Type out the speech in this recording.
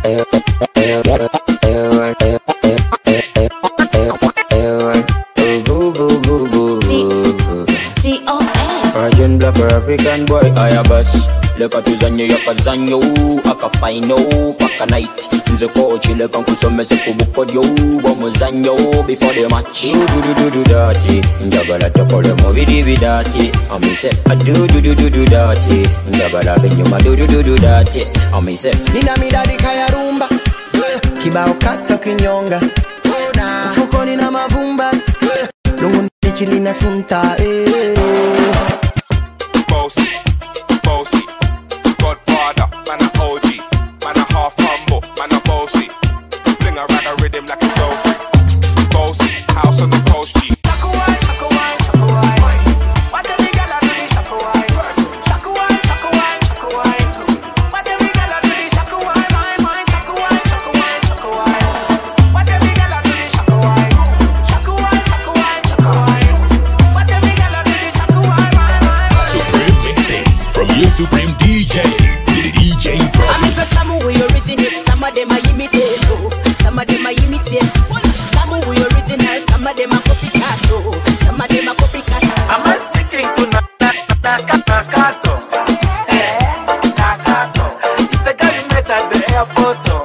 Asian black or African boy, I a boss. Look at uzanyo yakazanyo, akafaino, paka night. Nze coach, look on kusome se kubukodyo, bomuzanyo before the match. Do dirty, njagala tokole movie dividati. Ami se I do dirty, njagala benyuma do dirty. Ami se nina midadi kaya rumba, kibao kata kinyonga, mfukoni na mavumba, lungu nichili na sunta. Bossy, Godfather, man a OG, man a half humble, man a bossy. Fling a rag a rhythm like it's all free. Bossy, house on the coast G. Shaka wine. What the big gala do the shaka wine? Shaka wine. What the big gala do the shaka wine? Shaka wine. What the big gala do the shaka wine? Shaka wine. What the big gala do the shaka wine? Supreme mixing from you Supreme DJ to the DJ Pro. I'm some we originate, some of them I imitate, oh. Some of them I imitate. Some we original, some of them I copycat, oh. Some of them I copycat. I'm sticking to Nakato. Nakato. It's the guy you met at the airport.